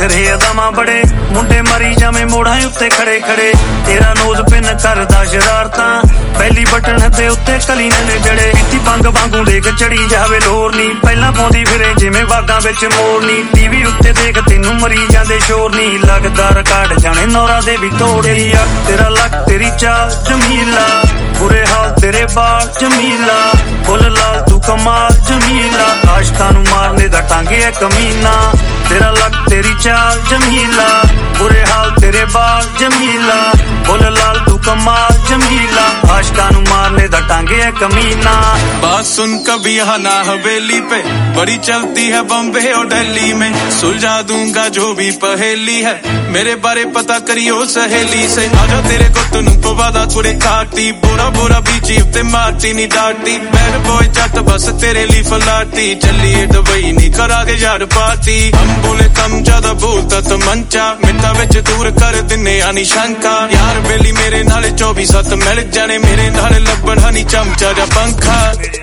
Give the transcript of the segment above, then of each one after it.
नखरे अदामा बड़े मुंडे मरी जावे मोड़ां उत्ते खड़े खड़े तेरा नोज पिन करदा शरारतां पहली बटन दे उत्ते कलीने ने जड़े इत्ती पंग वांगू देख चढ़ी जावे लोर नी पहला पाउंदी फिरे जिवें बागां विच मोरनी टीवी उत्ते देख तैनूं मरीजां दे शोर नी लगदा रिकार्ड जाने नौरा दे भी तोड़े तेरा लक तेरी चाल जमीला बुरे हाल तेरे बाल जमीला फुल लाल तू कमाल जमीला आशिकां नूं मारने दा टांगे है कमीना तेरा लक तेरी चाल जमीला बुरे हाल तेरे बाल जमीला फुल लाल तू कमाल जमीला आशिकां नूं मारने दा टांगे है कमीना। बात सुन कभी यहाँ ना हवेली पे बड़ी चलती है बम्बे और दिल्ली में सुलझा दूंगा जो भी पहेली है मेरे बारे पता करियो सहेली से आजा तेरे को तुनू पवादा कुड़े काटी बुरा बुरा बीची उत्ते मारती नी डाटी बैड बॉय जट बस तेरे लिए फलाटी चलिए दुबई नी करा के यार पार्टी हम बोले कम ज्यादा बोलता तो मंचा मिंटा विच दूर कर दिने आनी शंका यार बेली मेरे नाले 24/7 मिल जाने मेरे नाले लब्बड़ा नी चमचा जा पंखा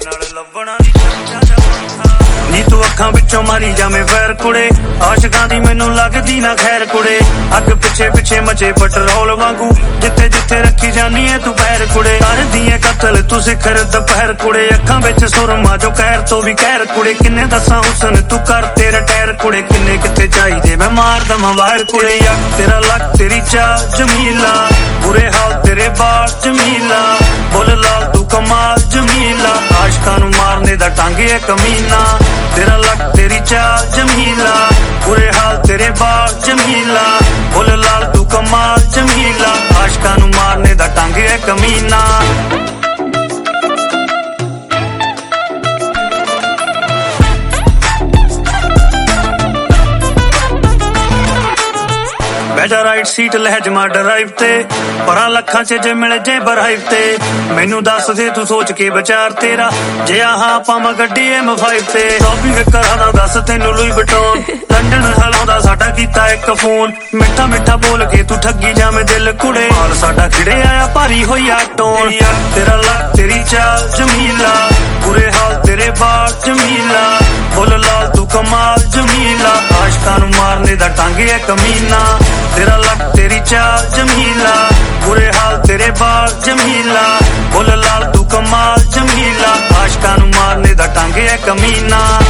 नी तू अखां विचों मारी जावे वैर कुड़े आशिकां दी मैनू लगदी ना खैर कुड़े अग पिछे पिछे मचे पेट्रोल वांगू जिथे जिथे रखी जानी है तू पैर कुड़े कर दिए कतल तू सिखर दोपहर कुड़े अखां विच सुरमा जो कहर तो भी कहर कुड़े किन्ने दसा हुसन तू कर तेरा टैर कुड़े किन्ने किथे चाहिए मैं मार दमा बाहर कुड़े तेरा लक तेरी चाल जमीला बुरे हाल तेरे बाल जमीला बुल लाल तू कमाल जमीला आशिकां नूं मारने दा टांगे है कमीना तेरा लक तेरी चाल जमीला बुरे हाल तेरे बाल जमीला बुल लाल तू कमाल जमीला आशिकां नूं मारने दा टांगे है कमीना। बैठा राइट सीट लहजमा ड्राइव ते परा लखां च जे मिल जे बराइव ते मैनू दस दे तू सोच के विचार तेरा जे आहां पावां गड्डी M5 ते शॉपिंग करा दा दस तैनू लुई वटॉन लंडन हलाउंदा साडा कीता एक फोन मिठा मिठा बोल के तू ठगी जावे दिल कुड़े हाल साडा खिड़े आया भारी होया टोन तेरा लक तेरी चाल जमीला बुरे हाल तेरे बाल जमीला फुल लाल तू कमाल जमीला आशिकां नूं मारने दा टांगे है कमीना तेरा लक तेरी चाल जमीला बुरे हाल तेरे बाल जमीला फुल लाल तू कमाल जमीला आशिकां नूं मारने दा टांगे है कमीना।